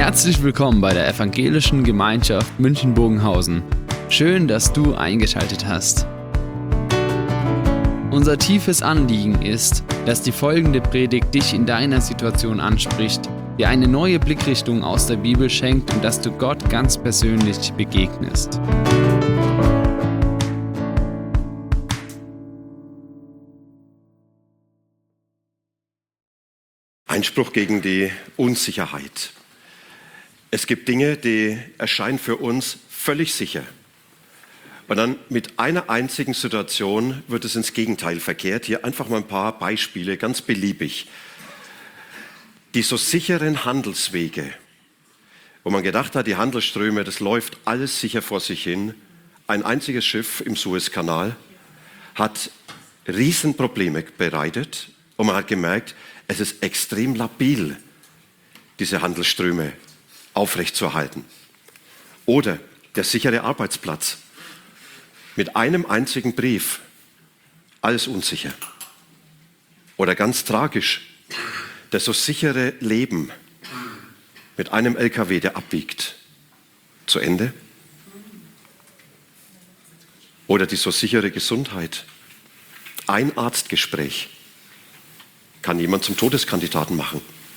Herzlich willkommen bei der Evangelischen Gemeinschaft München-Bogenhausen. Schön, dass du eingeschaltet hast. Unser tiefes Anliegen ist, dass die folgende Predigt dich in deiner Situation anspricht, dir eine neue Blickrichtung aus der Bibel schenkt und dass du Gott ganz persönlich begegnest. Einspruch gegen die Unsicherheit. Es gibt Dinge, die erscheinen für uns völlig sicher. Und dann mit einer einzigen Situation wird es ins Gegenteil verkehrt. Hier einfach mal ein paar Beispiele, ganz beliebig. Die so sicheren Handelswege, wo man gedacht hat, die Handelsströme, das läuft alles sicher vor sich hin. Ein einziges Schiff im Suezkanal hat Riesenprobleme bereitet und man hat gemerkt, es ist extrem labil, diese Handelsströme aufrechtzuerhalten. Oder der sichere Arbeitsplatz. Mit einem einzigen Brief, alles unsicher. Oder ganz tragisch, das so sichere Leben mit einem LKW, der abbiegt, zu Ende. Oder die so sichere Gesundheit. Ein Arztgespräch kann jemand zum Todeskandidaten machen.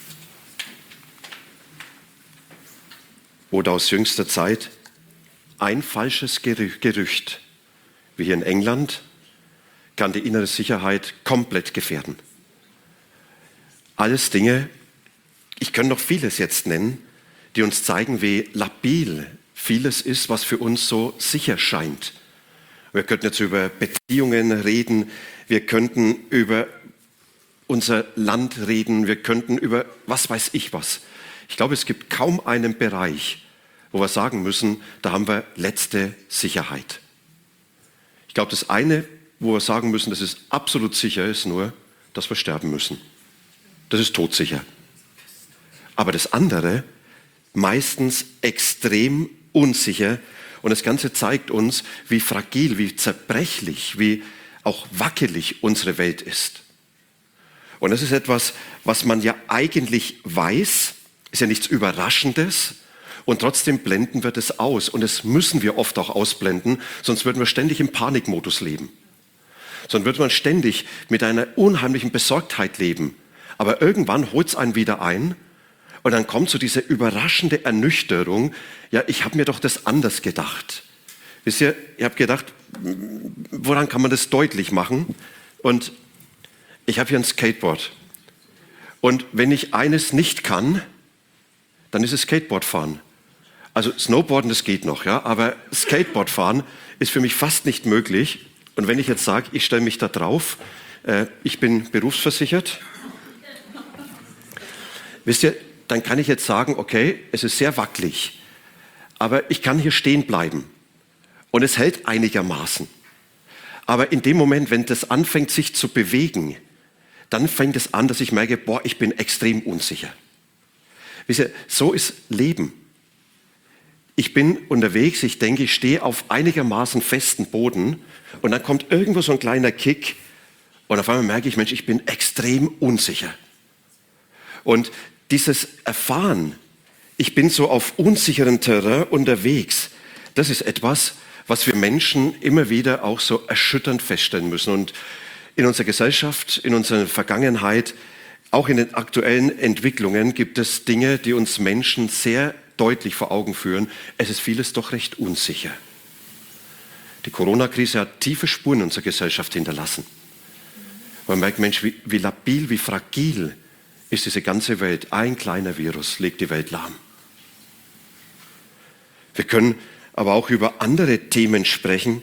Oder aus jüngster Zeit ein falsches Gerücht, wie hier in England, kann die innere Sicherheit komplett gefährden. Alles Dinge, ich könnte noch vieles jetzt nennen, die uns zeigen, wie labil vieles ist, was für uns so sicher scheint. Wir könnten jetzt über Beziehungen reden, wir könnten über unser Land reden, wir könnten über was weiß ich was. Ich glaube, es gibt kaum einen Bereich, wo wir sagen müssen, da haben wir letzte Sicherheit. Ich glaube, das eine, wo wir sagen müssen, das ist absolut sicher, ist nur, dass wir sterben müssen. Das ist todsicher. Aber das andere, meistens extrem unsicher. Und das Ganze zeigt uns, wie fragil, wie zerbrechlich, wie auch wackelig unsere Welt ist. Und das ist etwas, was man ja eigentlich weiß, ist ja nichts Überraschendes und trotzdem blenden wir das aus. Und das müssen wir oft auch ausblenden, sonst würden wir ständig im Panikmodus leben. Sonst würde man ständig mit einer unheimlichen Besorgtheit leben. Aber irgendwann holt es einen wieder ein und dann kommt so diese überraschende Ernüchterung, ja, ich habe mir doch das anders gedacht. Wisst ihr, ich habe gedacht, woran kann man das deutlich machen? Und ich habe hier ein Skateboard. Und wenn ich eines nicht kann, dann ist es Skateboardfahren. Also Snowboarden, das geht noch, ja, aber Skateboardfahren ist für mich fast nicht möglich. Und wenn ich jetzt sage, ich stelle mich da drauf, ich bin berufsversichert, wisst ihr, dann kann ich jetzt sagen, okay, es ist sehr wackelig, aber ich kann hier stehen bleiben. Und es hält einigermaßen. Aber in dem Moment, wenn das anfängt, sich zu bewegen, dann fängt es an, dass ich merke, boah, ich bin extrem unsicher. Wisst ihr, so ist Leben. Ich bin unterwegs, ich denke, ich stehe auf einigermaßen festen Boden und dann kommt irgendwo so ein kleiner Kick und auf einmal merke ich, Mensch, ich bin extrem unsicher. Und dieses Erfahren, ich bin so auf unsicherem Terrain unterwegs, das ist etwas, was wir Menschen immer wieder auch so erschütternd feststellen müssen. Und in unserer Gesellschaft, in unserer Vergangenheit, auch in den aktuellen Entwicklungen gibt es Dinge, die uns Menschen sehr deutlich vor Augen führen. Es ist vieles doch recht unsicher. Die Corona-Krise hat tiefe Spuren in unserer Gesellschaft hinterlassen. Man merkt, Mensch, wie labil, wie fragil ist diese ganze Welt. Ein kleiner Virus legt die Welt lahm. Wir können aber auch über andere Themen sprechen.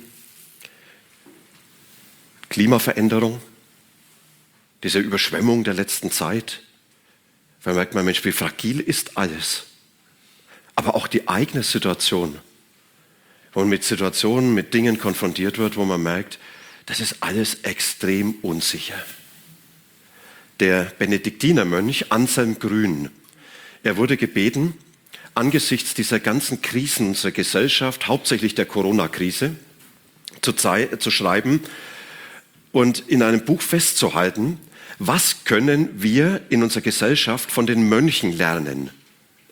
Klimaveränderung, diese Überschwemmung der letzten Zeit. Da merkt man, Mensch, wie fragil ist alles. Aber auch die eigene Situation, wo man mit Situationen, mit Dingen konfrontiert wird, wo man merkt, das ist alles extrem unsicher. Der Benediktinermönch Anselm Grün, er wurde gebeten, angesichts dieser ganzen Krisen unserer Gesellschaft, hauptsächlich der Corona-Krise, zu schreiben und in einem Buch festzuhalten, was können wir in unserer Gesellschaft von den Mönchen lernen?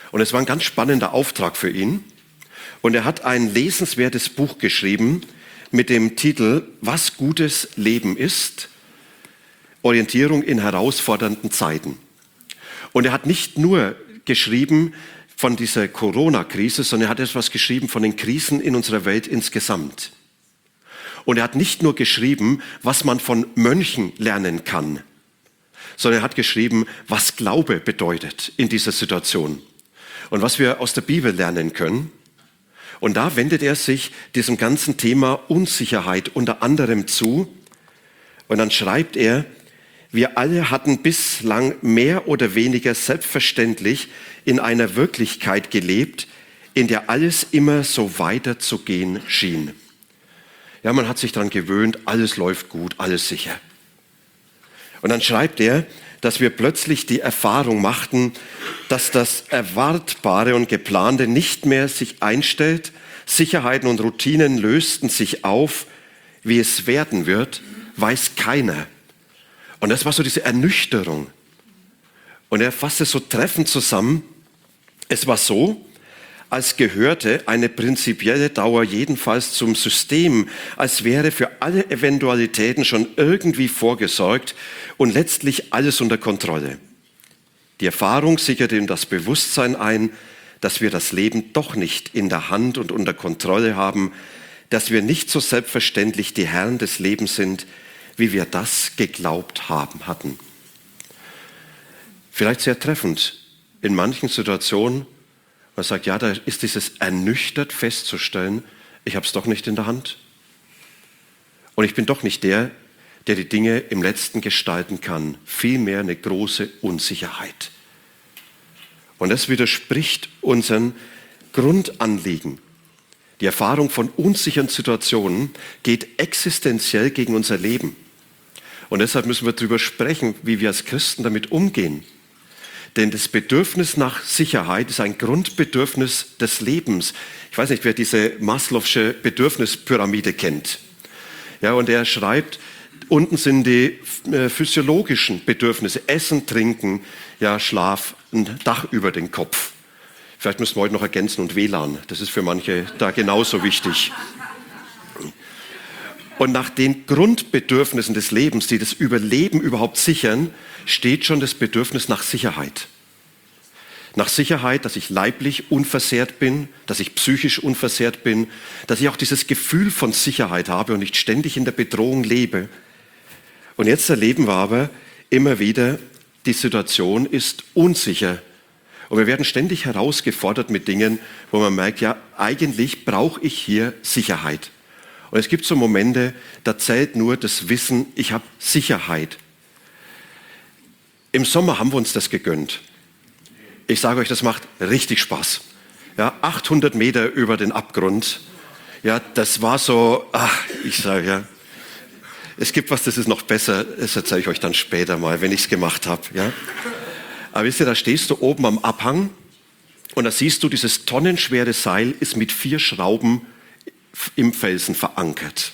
Und es war ein ganz spannender Auftrag für ihn. Und er hat ein lesenswertes Buch geschrieben mit dem Titel Was gutes Leben ist, Orientierung in herausfordernden Zeiten. Und er hat nicht nur geschrieben von dieser Corona-Krise, sondern er hat etwas geschrieben von den Krisen in unserer Welt insgesamt. Und er hat nicht nur geschrieben, was man von Mönchen lernen kann, sondern er hat geschrieben, was Glaube bedeutet in dieser Situation und was wir aus der Bibel lernen können. Und da wendet er sich diesem ganzen Thema Unsicherheit unter anderem zu. Und dann schreibt er, wir alle hatten bislang mehr oder weniger selbstverständlich in einer Wirklichkeit gelebt, in der alles immer so weiterzugehen schien. Ja, man hat sich daran gewöhnt, alles läuft gut, alles sicher. Und dann schreibt er, dass wir plötzlich die Erfahrung machten, dass das Erwartbare und Geplante nicht mehr sich einstellt, Sicherheiten und Routinen lösten sich auf, wie es werden wird, weiß keiner. Und das war so diese Ernüchterung. Und er fasst es so treffend zusammen. Es war so, als gehörte eine prinzipielle Dauer jedenfalls zum System, als wäre für alle Eventualitäten schon irgendwie vorgesorgt und letztlich alles unter Kontrolle. Die Erfahrung sicherte ihm das Bewusstsein ein, dass wir das Leben doch nicht in der Hand und unter Kontrolle haben, dass wir nicht so selbstverständlich die Herren des Lebens sind, wie wir das geglaubt hatten. Vielleicht sehr treffend in manchen Situationen, man sagt, ja, da ist dieses ernüchtert festzustellen, ich habe es doch nicht in der Hand. Und ich bin doch nicht der die Dinge im Letzten gestalten kann. Vielmehr eine große Unsicherheit. Und das widerspricht unseren Grundanliegen. Die Erfahrung von unsicheren Situationen geht existenziell gegen unser Leben. Und deshalb müssen wir darüber sprechen, wie wir als Christen damit umgehen. Denn das Bedürfnis nach Sicherheit ist ein Grundbedürfnis des Lebens. Ich weiß nicht, wer diese Maslow'sche Bedürfnispyramide kennt. Ja, und er schreibt, unten sind die physiologischen Bedürfnisse, Essen, Trinken, ja, Schlaf, ein Dach über den Kopf. Vielleicht müssen wir heute noch ergänzen und WLAN. Das ist für manche da genauso wichtig. Und nach den Grundbedürfnissen des Lebens, die das Überleben überhaupt sichern, steht schon das Bedürfnis nach Sicherheit. Nach Sicherheit, dass ich leiblich unversehrt bin, dass ich psychisch unversehrt bin, dass ich auch dieses Gefühl von Sicherheit habe und nicht ständig in der Bedrohung lebe. Und jetzt erleben wir aber immer wieder, die Situation ist unsicher. Und wir werden ständig herausgefordert mit Dingen, wo man merkt, ja, eigentlich brauche ich hier Sicherheit. Und es gibt so Momente, da zählt nur das Wissen, ich habe Sicherheit. Im Sommer haben wir uns das gegönnt. Ich sage euch, das macht richtig Spaß. Ja, 800 Meter über den Abgrund. Ja, das war so, ich sage ja, es gibt was, das ist noch besser. Das erzähle ich euch dann später mal, wenn ich es gemacht habe. Ja. Aber wisst ihr, da stehst du oben am Abhang und da siehst du, dieses tonnenschwere Seil ist mit 4 Schrauben im Felsen verankert.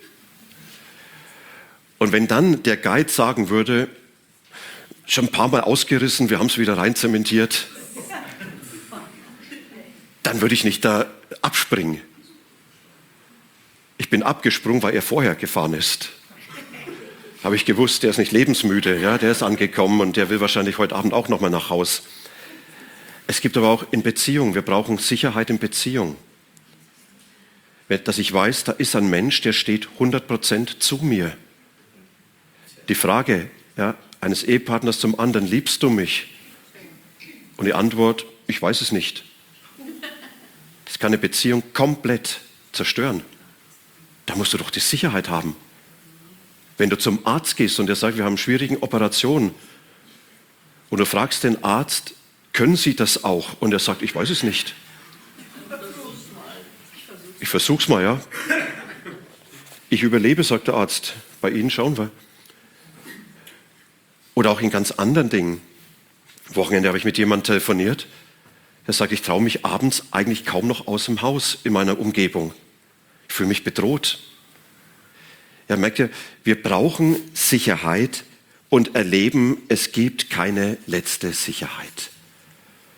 Und wenn dann der Guide sagen würde, schon ein paar Mal ausgerissen, wir haben es wieder rein zementiert, dann würde ich nicht da abspringen. Ich bin abgesprungen, weil er vorher gefahren ist. Habe ich gewusst, der ist nicht lebensmüde, ja, der ist angekommen und der will wahrscheinlich heute Abend auch noch mal nach Haus. Es gibt aber auch in Beziehungen, wir brauchen Sicherheit in Beziehung. Dass ich weiß, da ist ein Mensch, der steht 100% zu mir. Die Frage, ja, eines Ehepartners zum anderen, liebst du mich? Und die Antwort, ich weiß es nicht. Das kann eine Beziehung komplett zerstören. Da musst du doch die Sicherheit haben. Wenn du zum Arzt gehst und er sagt, wir haben eine schwierige Operation und du fragst den Arzt, können Sie das auch? Und er sagt, ich weiß es nicht. Ich versuch's mal, ja. Ich überlebe, sagt der Arzt. Bei Ihnen schauen wir. Oder auch in ganz anderen Dingen. Wochenende habe ich mit jemandem telefoniert, der sagt, ich traue mich abends eigentlich kaum noch aus dem Haus in meiner Umgebung. Ich fühle mich bedroht. Ja, merkt ihr, wir brauchen Sicherheit und erleben, es gibt keine letzte Sicherheit.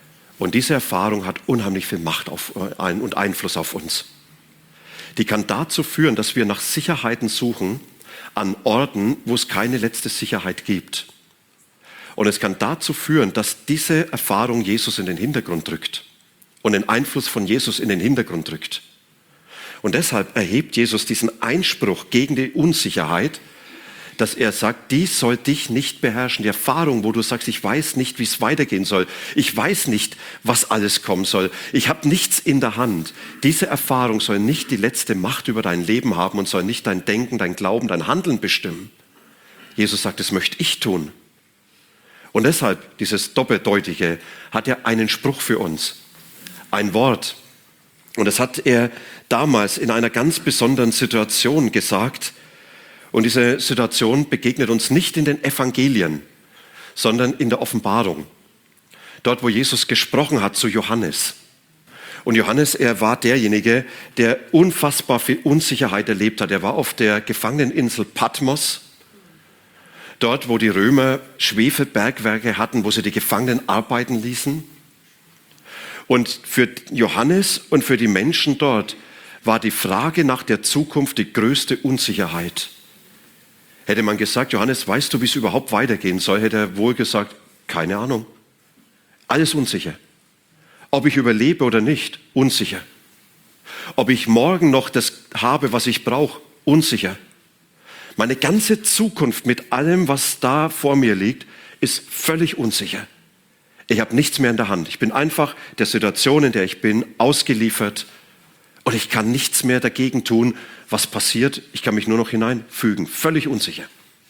Und diese Erfahrung hat unheimlich viel Macht und Einfluss auf uns. Die kann dazu führen, dass wir nach Sicherheiten suchen an Orten, wo es keine letzte Sicherheit gibt. Und es kann dazu führen, dass diese Erfahrung Jesus in den Hintergrund rückt und den Einfluss von Jesus in den Hintergrund rückt. Und deshalb erhebt Jesus diesen Einspruch gegen die Unsicherheit, dass er sagt, dies soll dich nicht beherrschen. Die Erfahrung, wo du sagst, ich weiß nicht, wie es weitergehen soll. Ich weiß nicht, was alles kommen soll. Ich habe nichts in der Hand. Diese Erfahrung soll nicht die letzte Macht über dein Leben haben und soll nicht dein Denken, dein Glauben, dein Handeln bestimmen. Jesus sagt, das möchte ich tun. Und deshalb, dieses Doppeldeutige, hat er einen Spruch für uns. Ein Wort. Und das hat er damals in einer ganz besonderen Situation gesagt. Und diese Situation begegnet uns nicht in den Evangelien, sondern in der Offenbarung. Dort, wo Jesus gesprochen hat zu Johannes. Und Johannes, er war derjenige, der unfassbar viel Unsicherheit erlebt hat. Er war auf der Gefangeneninsel Patmos. Dort, wo die Römer Schwefelbergwerke hatten, wo sie die Gefangenen arbeiten ließen. Und für Johannes und für die Menschen dort war die Frage nach der Zukunft die größte Unsicherheit. Hätte man gesagt, Johannes, weißt du, wie es überhaupt weitergehen soll, hätte er wohl gesagt, keine Ahnung. Alles unsicher. Ob ich überlebe oder nicht, unsicher. Ob ich morgen noch das habe, was ich brauche, unsicher. Meine ganze Zukunft mit allem, was da vor mir liegt, ist völlig unsicher. Ich habe nichts mehr in der Hand. Ich bin einfach der Situation, in der ich bin, ausgeliefert und ich kann nichts mehr dagegen tun, was passiert. Ich kann mich nur noch hineinfügen. Völlig unsicher.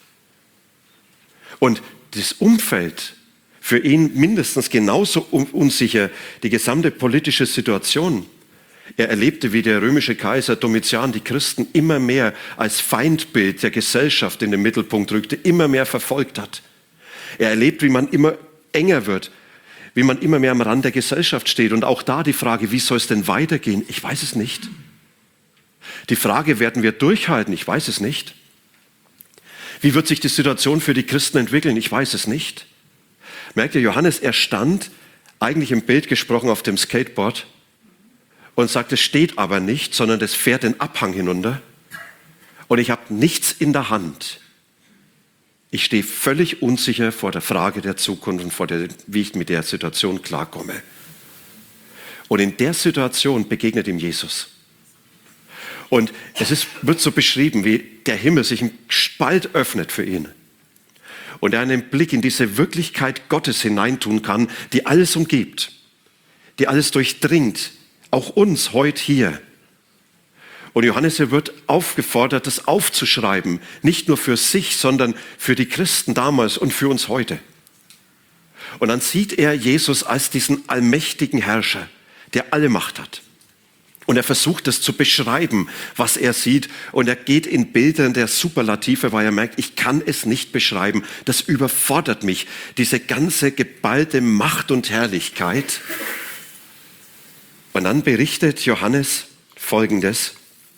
Und das Umfeld, für ihn mindestens genauso unsicher, die gesamte politische Situation. Er erlebte, wie der römische Kaiser Domitian die Christen immer mehr als Feindbild der Gesellschaft in den Mittelpunkt rückte, immer mehr verfolgt hat. Er erlebt, wie man immer enger wird, wie man immer mehr am Rand der Gesellschaft steht. Und auch da die Frage, wie soll es denn weitergehen? Ich weiß es nicht. Die Frage, werden wir durchhalten? Ich weiß es nicht. Wie wird sich die Situation für die Christen entwickeln? Ich weiß es nicht. Merkt ihr, Johannes, er stand, eigentlich im Bild gesprochen, auf dem Skateboard und sagt, es steht aber nicht, sondern das fährt den Abhang hinunter und ich habe nichts in der Hand. Ich stehe völlig unsicher vor der Frage der Zukunft und wie ich mit der Situation klarkomme. Und in der Situation begegnet ihm Jesus. Und wird so beschrieben, wie der Himmel sich ein Spalt öffnet für ihn. Und er einen Blick in diese Wirklichkeit Gottes hineintun kann, die alles umgibt, die alles durchdringt, auch uns heute hier. Und Johannes, er wird aufgefordert, das aufzuschreiben, nicht nur für sich, sondern für die Christen damals und für uns heute. Und dann sieht er Jesus als diesen allmächtigen Herrscher, der alle Macht hat. Und er versucht es zu beschreiben, was er sieht. Und er geht in Bildern der Superlative, weil er merkt, ich kann es nicht beschreiben. Das überfordert mich, diese ganze geballte Macht und Herrlichkeit. Und dann berichtet Johannes Folgendes.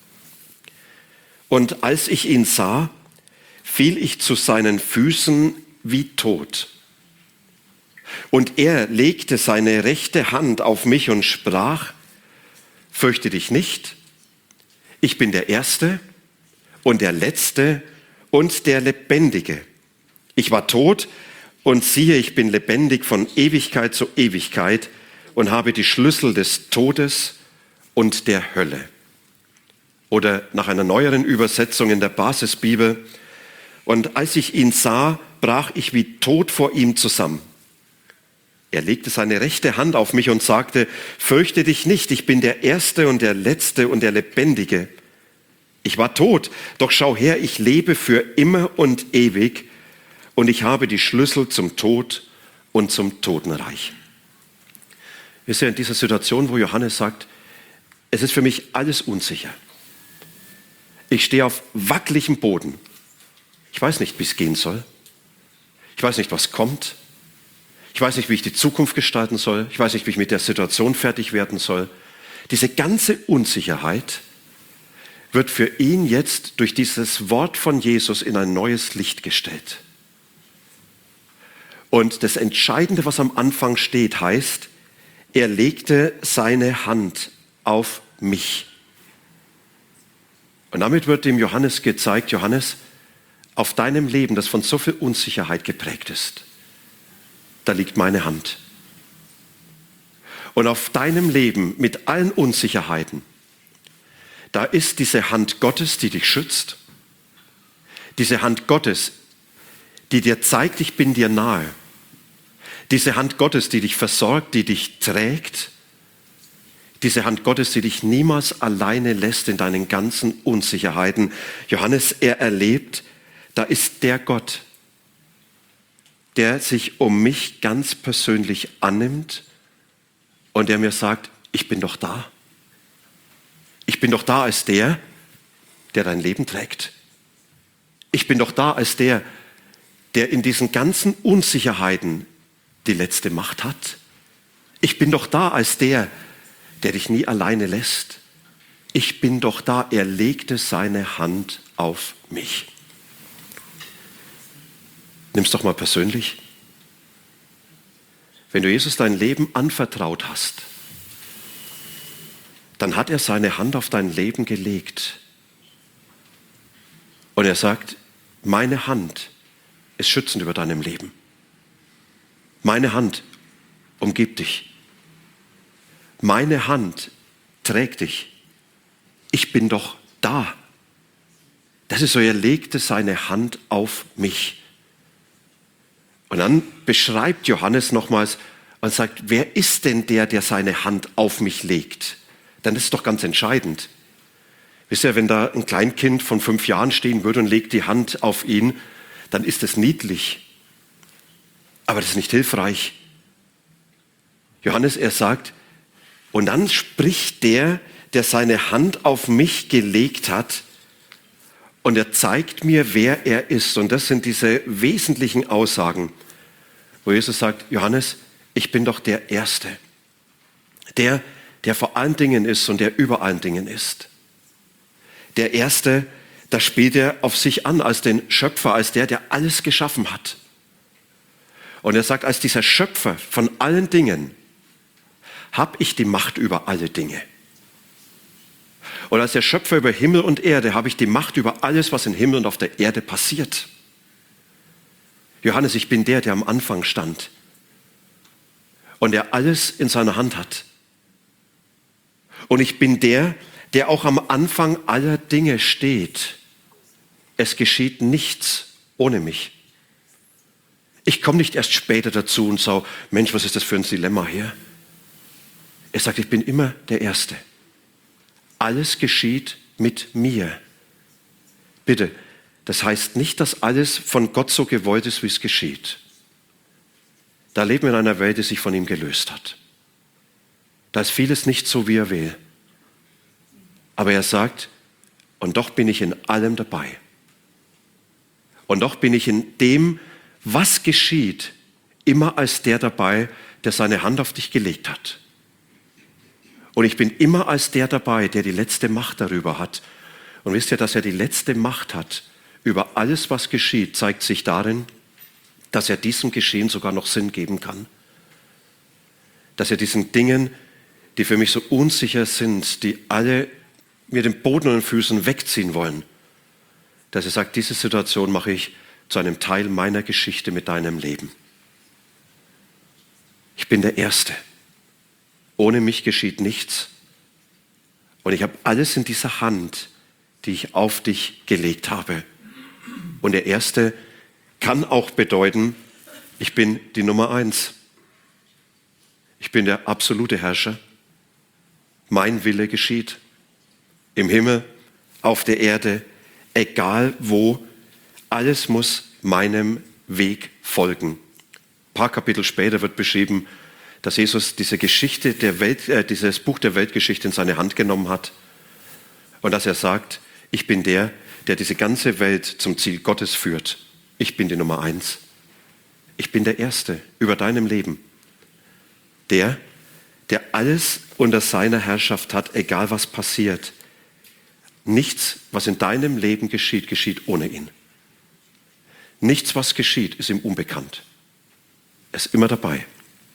Und als ich ihn sah, fiel ich zu seinen Füßen wie tot. Und er legte seine rechte Hand auf mich und sprach, fürchte dich nicht, ich bin der Erste und der Letzte und der Lebendige. Ich war tot und siehe, ich bin lebendig von Ewigkeit zu Ewigkeit und habe die Schlüssel des Todes und der Hölle. Oder nach einer neueren Übersetzung in der Basisbibel, und als ich ihn sah, brach ich wie tot vor ihm zusammen. Er legte seine rechte Hand auf mich und sagte, fürchte dich nicht, ich bin der Erste und der Letzte und der Lebendige. Ich war tot, doch schau her, ich lebe für immer und ewig und ich habe die Schlüssel zum Tod und zum Totenreich. Wir sind in dieser Situation, wo Johannes sagt, es ist für mich alles unsicher. Ich stehe auf wackeligem Boden. Ich weiß nicht, wie es gehen soll. Ich weiß nicht, was kommt. Ich weiß nicht, wie ich die Zukunft gestalten soll. Ich weiß nicht, wie ich mit der Situation fertig werden soll. Diese ganze Unsicherheit wird für ihn jetzt durch dieses Wort von Jesus in ein neues Licht gestellt. Und das Entscheidende, was am Anfang steht, heißt, er legte seine Hand auf mich. Und damit wird dem Johannes gezeigt, Johannes, auf deinem Leben, das von so viel Unsicherheit geprägt ist, da liegt meine Hand. Und auf deinem Leben mit allen Unsicherheiten, da ist diese Hand Gottes, die dich schützt. Diese Hand Gottes, die dir zeigt, ich bin dir nahe. Diese Hand Gottes, die dich versorgt, die dich trägt. Diese Hand Gottes, die dich niemals alleine lässt in deinen ganzen Unsicherheiten. Johannes, er erlebt, da ist der Gott, der sich um mich ganz persönlich annimmt und der mir sagt, ich bin doch da. Ich bin doch da als der, der dein Leben trägt. Ich bin doch da als der, der in diesen ganzen Unsicherheiten die letzte Macht hat. Ich bin doch da als der, der dich nie alleine lässt. Ich bin doch da. Er legte seine Hand auf mich. Nimm's doch mal persönlich. Wenn du Jesus dein Leben anvertraut hast, dann hat er seine Hand auf dein Leben gelegt. Und er sagt, meine Hand ist schützend über deinem Leben. Meine Hand umgibt dich. Meine Hand trägt dich. Ich bin doch da. Das ist so, er legte seine Hand auf mich. Und dann beschreibt Johannes nochmals und sagt, wer ist denn der, der seine Hand auf mich legt? Dann ist es doch ganz entscheidend. Wisst ihr, wenn da ein Kleinkind von 5 Jahren stehen würde und legt die Hand auf ihn, dann ist es niedlich. Aber das ist nicht hilfreich. Johannes, er sagt, und dann spricht der, der seine Hand auf mich gelegt hat, und er zeigt mir, wer er ist. Und das sind diese wesentlichen Aussagen, wo Jesus sagt, Johannes, ich bin doch der Erste. Der vor allen Dingen ist und der über allen Dingen ist. Der Erste, da spielt er auf sich an als den Schöpfer, als der alles geschaffen hat. Und er sagt, als dieser Schöpfer von allen Dingen habe ich die Macht über alle Dinge. Und als der Schöpfer über Himmel und Erde habe ich die Macht über alles, was im Himmel und auf der Erde passiert. Johannes, ich bin der am Anfang stand und der alles in seiner Hand hat. Und ich bin der auch am Anfang aller Dinge steht. Es geschieht nichts ohne mich. Ich komme nicht erst später dazu und sage, Mensch, was ist das für ein Dilemma hier? Er sagt, ich bin immer der Erste. Alles geschieht mit mir. Bitte, das heißt nicht, dass alles von Gott so gewollt ist, wie es geschieht. Da leben wir in einer Welt, die sich von ihm gelöst hat. Da ist vieles nicht so, wie er will. Aber er sagt, und doch bin ich in allem dabei. Und doch bin ich in dem, was geschieht, immer als der dabei, der seine Hand auf dich gelegt hat. Und ich bin immer als der dabei, der die letzte Macht darüber hat. Und wisst ihr, dass er die letzte Macht hat über alles, was geschieht, zeigt sich darin, dass er diesem Geschehen sogar noch Sinn geben kann. Dass er diesen Dingen, die für mich so unsicher sind, die alle mir den Boden unter den Füßen wegziehen wollen, dass er sagt, diese Situation mache ich zu einem Teil meiner Geschichte mit deinem Leben. Ich bin der Erste. Ohne mich geschieht nichts. Und ich habe alles in dieser Hand, die ich auf dich gelegt habe. Und der Erste kann auch bedeuten, ich bin die Nummer 1. Ich bin der absolute Herrscher. Mein Wille geschieht. Im Himmel, auf der Erde, egal wo, alles muss meinem Weg folgen. Ein paar Kapitel später wird beschrieben, dass Jesus diese Geschichte der Welt, dieses Buch der Weltgeschichte in seine Hand genommen hat und dass er sagt, ich bin der diese ganze Welt zum Ziel Gottes führt. Ich bin die Nummer 1. Ich bin der Erste über deinem Leben. Der alles unter seiner Herrschaft hat, egal was passiert. Nichts, was in deinem Leben geschieht, geschieht ohne ihn. Nichts, was geschieht, ist ihm unbekannt. Er ist immer dabei.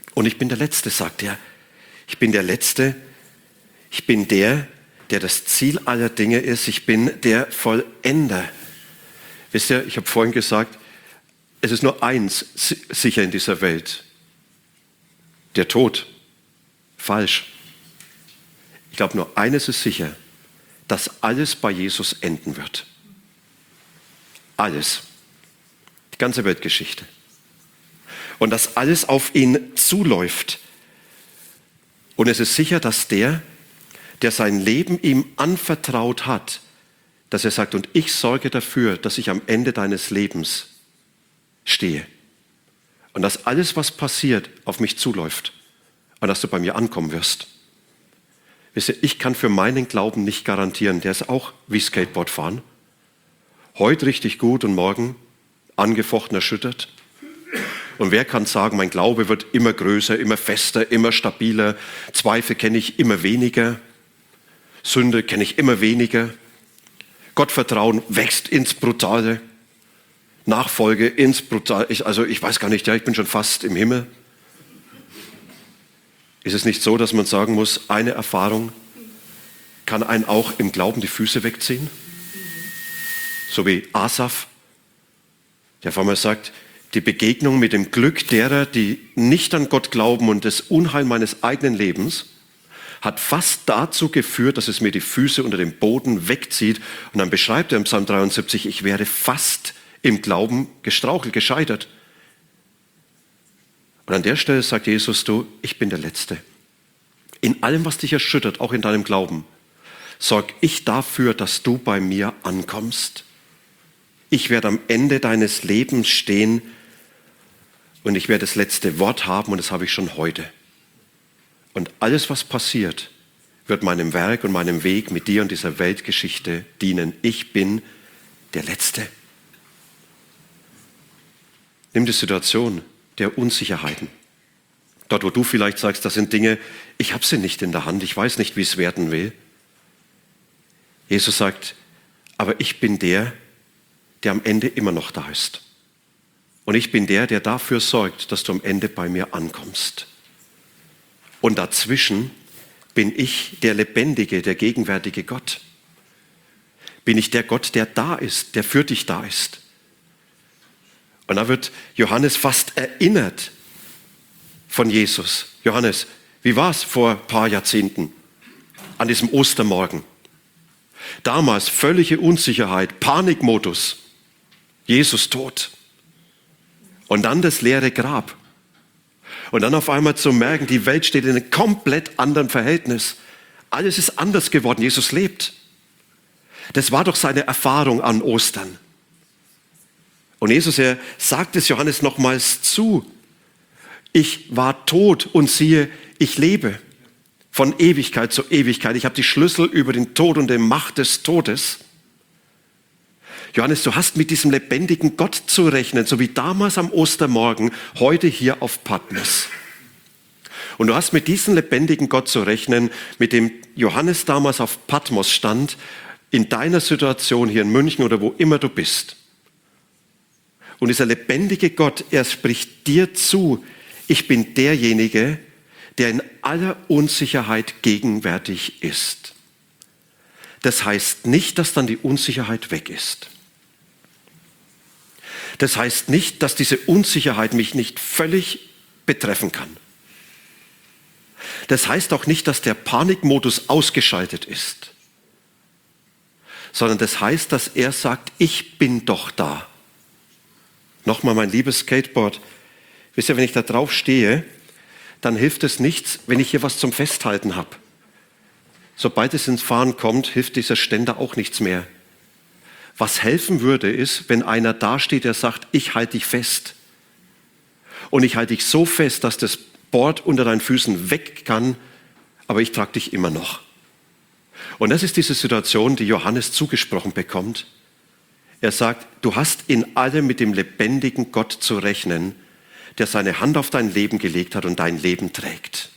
Und ich bin der Letzte, sagt er. Ich bin der Letzte. Ich bin der das Ziel aller Dinge ist. Ich bin der Vollender. Wisst ihr, ich habe vorhin gesagt, es ist nur eins sicher in dieser Welt. Der Tod. Falsch. Ich glaube, nur eines ist sicher, dass alles bei Jesus enden wird. Alles. Die ganze Weltgeschichte. Und dass alles auf ihn zuläuft. Und es ist sicher, dass der sein Leben ihm anvertraut hat, dass er sagt, und ich sorge dafür, dass ich am Ende deines Lebens stehe. Und dass alles, was passiert, auf mich zuläuft. Und dass du bei mir ankommen wirst. Wisst ihr, ich kann für meinen Glauben nicht garantieren, der ist auch wie Skateboard fahren. Heute richtig gut und morgen angefochten, erschüttert. Und wer kann sagen, mein Glaube wird immer größer, immer fester, immer stabiler. Zweifel kenne ich immer weniger. Sünde kenne ich immer weniger. Gottvertrauen wächst ins Brutale. Nachfolge ins Brutale. Ich weiß gar nicht, ich bin schon fast im Himmel. Ist es nicht so, dass man sagen muss, eine Erfahrung kann einen auch im Glauben die Füße wegziehen? So wie Asaf, der vor mir sagt, die Begegnung mit dem Glück derer, die nicht an Gott glauben und das Unheil meines eigenen Lebens, hat fast dazu geführt, dass es mir die Füße unter dem Boden wegzieht. Und dann beschreibt er im Psalm 73, ich wäre fast im Glauben gestrauchelt, gescheitert. Und an der Stelle sagt Jesus, du, ich bin der Letzte. In allem, was dich erschüttert, auch in deinem Glauben, sorge ich dafür, dass du bei mir ankommst. Ich werde am Ende deines Lebens stehen und ich werde das letzte Wort haben und das habe ich schon heute. Und alles, was passiert, wird meinem Werk und meinem Weg mit dir und dieser Weltgeschichte dienen. Ich bin der Letzte. Nimm die Situation der Unsicherheiten. Dort, wo du vielleicht sagst, das sind Dinge, ich habe sie nicht in der Hand, ich weiß nicht, wie es werden will. Jesus sagt, aber ich bin der am Ende immer noch da ist. Und ich bin der dafür sorgt, dass du am Ende bei mir ankommst. Und dazwischen bin ich der lebendige, der gegenwärtige Gott. Bin ich der Gott, der da ist, der für dich da ist. Und da wird Johannes fast erinnert von Jesus. Johannes, wie war es vor ein paar Jahrzehnten an diesem Ostermorgen? Damals völlige Unsicherheit, Panikmodus. Jesus tot. Und dann das leere Grab. Und dann auf einmal zu merken, die Welt steht in einem komplett anderen Verhältnis. Alles ist anders geworden. Jesus lebt. Das war doch seine Erfahrung an Ostern. Und Jesus, er sagt es Johannes nochmals zu. Ich war tot und siehe, ich lebe. Von Ewigkeit zu Ewigkeit. Ich habe die Schlüssel über den Tod und die Macht des Todes. Johannes, du hast mit diesem lebendigen Gott zu rechnen, so wie damals am Ostermorgen, heute hier auf Patmos. Und du hast mit diesem lebendigen Gott zu rechnen, mit dem Johannes damals auf Patmos stand, in deiner Situation hier in München oder wo immer du bist. Und dieser lebendige Gott, er spricht dir zu, ich bin derjenige, der in aller Unsicherheit gegenwärtig ist. Das heißt nicht, dass dann die Unsicherheit weg ist. Das heißt nicht, dass diese Unsicherheit mich nicht völlig betreffen kann. Das heißt auch nicht, dass der Panikmodus ausgeschaltet ist. Sondern das heißt, dass er sagt, ich bin doch da. Nochmal mein liebes Skateboard. Wisst ihr, wenn ich da drauf stehe, dann hilft es nichts, wenn ich hier was zum Festhalten habe. Sobald es ins Fahren kommt, hilft dieser Ständer auch nichts mehr. Was helfen würde, ist, wenn einer dasteht, der sagt, ich halte dich fest. Und ich halte dich so fest, dass das Board unter deinen Füßen weg kann, aber ich trage dich immer noch. Und das ist diese Situation, die Johannes zugesprochen bekommt. Er sagt, du hast in allem mit dem lebendigen Gott zu rechnen, der seine Hand auf dein Leben gelegt hat und dein Leben trägt.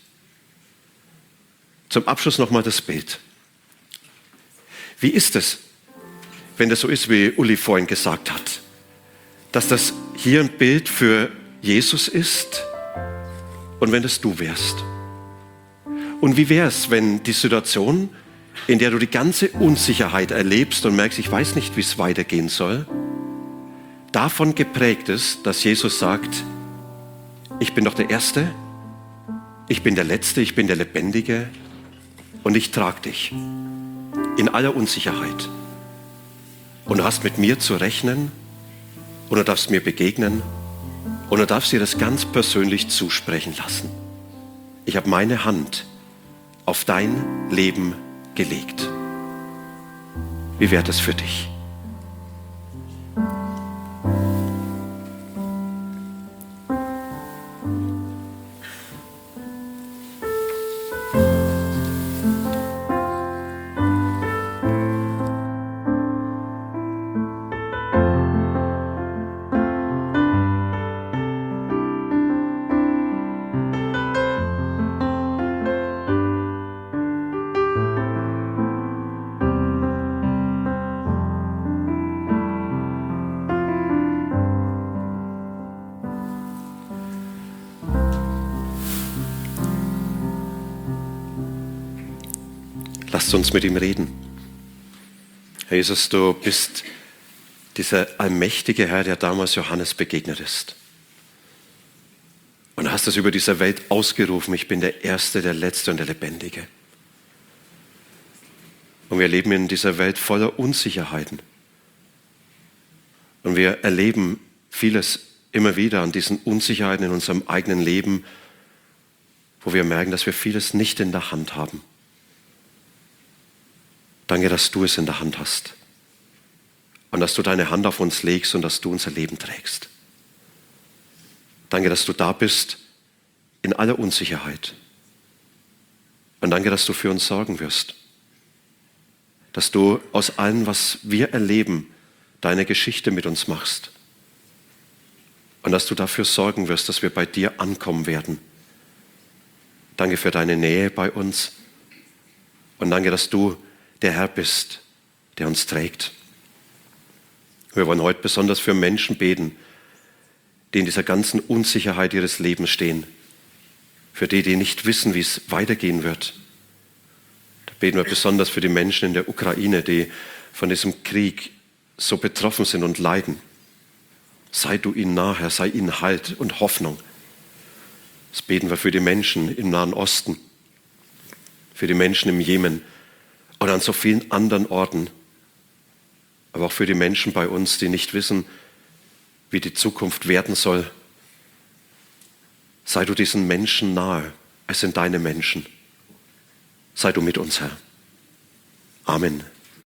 Zum Abschluss nochmal das Bild. Wie ist es, wenn das so ist, wie Uli vorhin gesagt hat, dass das hier ein Bild für Jesus ist und wenn es du wärst? Und wie wäre es, wenn die Situation, in der du die ganze Unsicherheit erlebst und merkst, ich weiß nicht, wie es weitergehen soll, davon geprägt ist, dass Jesus sagt, ich bin doch der Erste, ich bin der Letzte, ich bin der Lebendige und ich trage dich in aller Unsicherheit. Und du hast mit mir zu rechnen und du darfst mir begegnen und du darfst dir das ganz persönlich zusprechen lassen. Ich habe meine Hand auf dein Leben gelegt. Wie wäre das für dich? Lasst uns mit ihm reden. Herr Jesus, du bist dieser allmächtige Herr, der damals Johannes begegnet ist. Und hast es über dieser Welt ausgerufen, ich bin der Erste, der Letzte und der Lebendige. Und wir leben in dieser Welt voller Unsicherheiten. Und wir erleben vieles immer wieder an diesen Unsicherheiten in unserem eigenen Leben, wo wir merken, dass wir vieles nicht in der Hand haben. Danke, dass du es in der Hand hast und dass du deine Hand auf uns legst und dass du unser Leben trägst. Danke, dass du da bist in aller Unsicherheit. Und danke, dass du für uns sorgen wirst. Dass du aus allem, was wir erleben, deine Geschichte mit uns machst. Und dass du dafür sorgen wirst, dass wir bei dir ankommen werden. Danke für deine Nähe bei uns. Und danke, dass du der Herr bist, der uns trägt. Wir wollen heute besonders für Menschen beten, die in dieser ganzen Unsicherheit ihres Lebens stehen. Für die, die nicht wissen, wie es weitergehen wird. Da beten wir besonders für die Menschen in der Ukraine, die von diesem Krieg so betroffen sind und leiden. Sei du ihnen nah, Herr, sei ihnen Halt und Hoffnung. Das beten wir für die Menschen im Nahen Osten, für die Menschen im Jemen, und an so vielen anderen Orten, aber auch für die Menschen bei uns, die nicht wissen, wie die Zukunft werden soll. Sei du diesen Menschen nahe, es sind deine Menschen. Sei du mit uns, Herr. Amen.